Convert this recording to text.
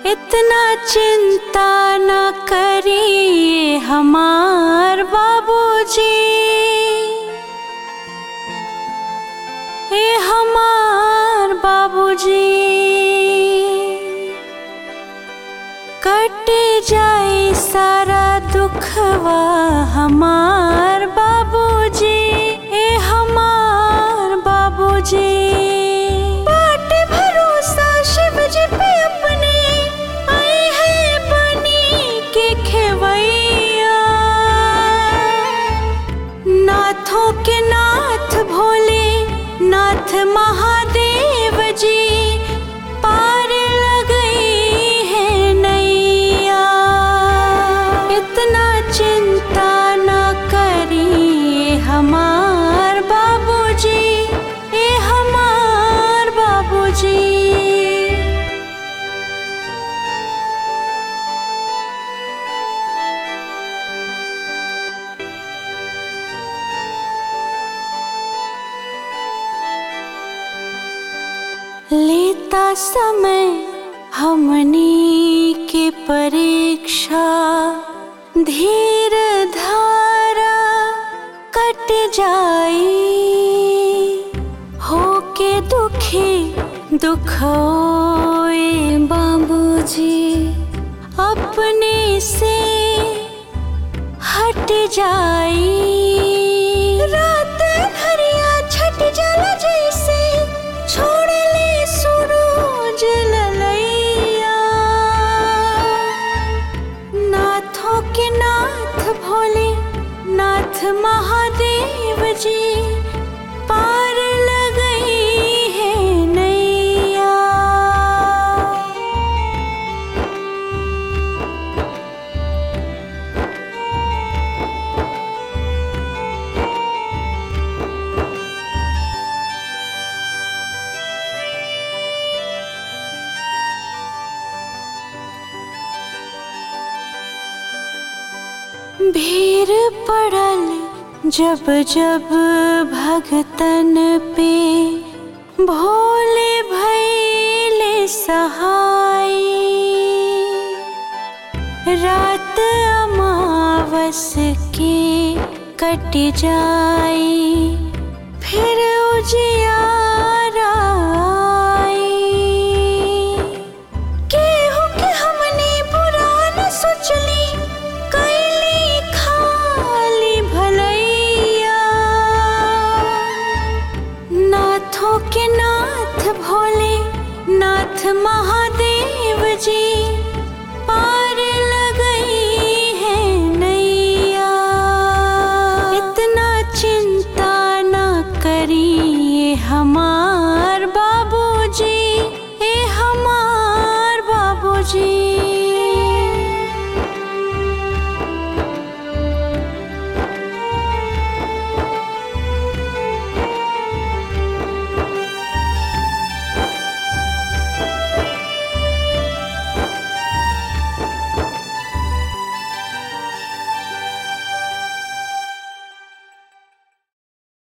इतना चिंता न करिए हमार बाबूजी, ए हमार बाबूजी। कट जाए सारा दुखवा हमार बाबूजी, ए हमार बाबूजी। बाटे भरोसा शिव जी पे अपने, आए हैं बनी के खेवैया। नाथों के नाथ भोले नाथ महादेव जी, पार लगई है नैया। इतना चिंता न करिए हमार बाबूजी, ए हमार बाबूजी। लेता समय हमनी के परीक्षा, धीर धारा कट जाई। होके दुखी दुख होए बाबूजी, अपने से हट जाई। रात हरिया छट जाला जैसे, छोड़ ले सूरज ललैया। नाथों के नाथ भोले नाथ महादेव जी, पार लगई है नैया। भीड़ पड़ल जब जब भगतन पे, भोले भैले सहाय। रात अमावस के कट जाई, फिर उजियारा आई। केहू के हमने बुरा न सोचली, कैली खाली भलैया। नाथों के नाथ भोले नाथ महादेव